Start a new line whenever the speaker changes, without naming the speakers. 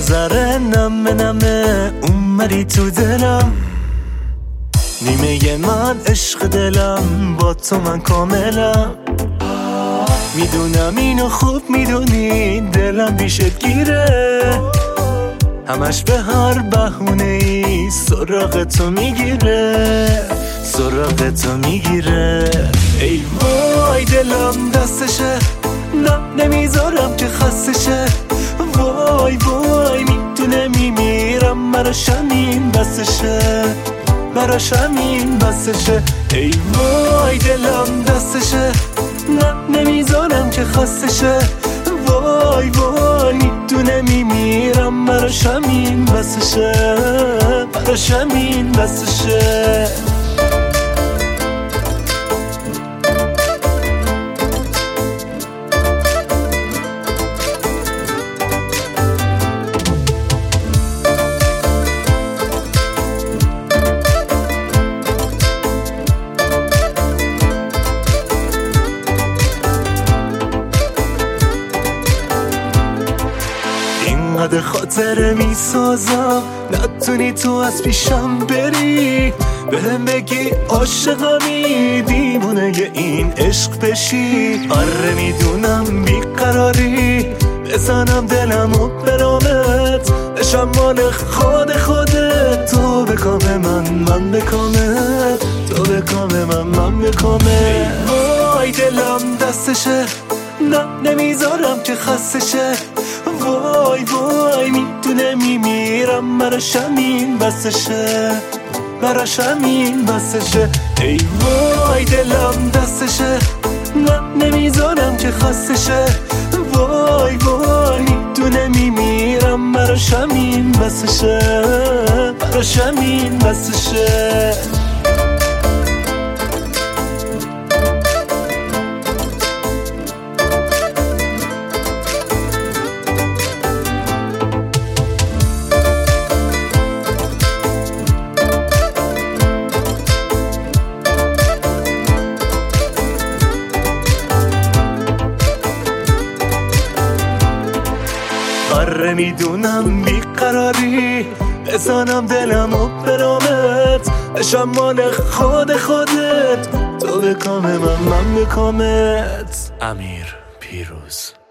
ذره نمه نمه اومدی تو دلم، نیمه من عشق دلم، با تو من کاملم. میدونم اینو خوب میدونی، دلم پیشت گیره، همش به هر بهونه ای سراغ تو میگیره، سراغ تو میگیره. ای وای دلم دستشه، نه نمیذارم که خستشه، وای وای میدونه میمیرم، براش همین بسشه، براش همین بسشه. ای وای دلم دستشه، نه نمیذارم که خستشه، وای وای میدونه میمیرم، براش همین بسشه، براش همین بسشه. اینقدر خاطره میسازم، نتونی تو از پیشم بری، بهم بگی عاشقمی، دیوونه این عشق بشی. آره میدونم بیقراری، بزنم دلمو برامت، بشم مال خودت، تو به کام من بکامت، تو به کام من بکامت. وای دلم دستشه، نه نمیذارم که خستشه، وای وای میدونه میمیرم، براش همین بسشه، براش همین بسشه. ای وای دلم دستشه، نه نمیذارم که خستشه، وای وای میدونه میمیرم، براش همین بسشه، براش همین بسشه. آره میدونم بیقراری، بزنم دلمو برامت، بشم مال خودت، تو به کام من بکامت. امیر پیروز.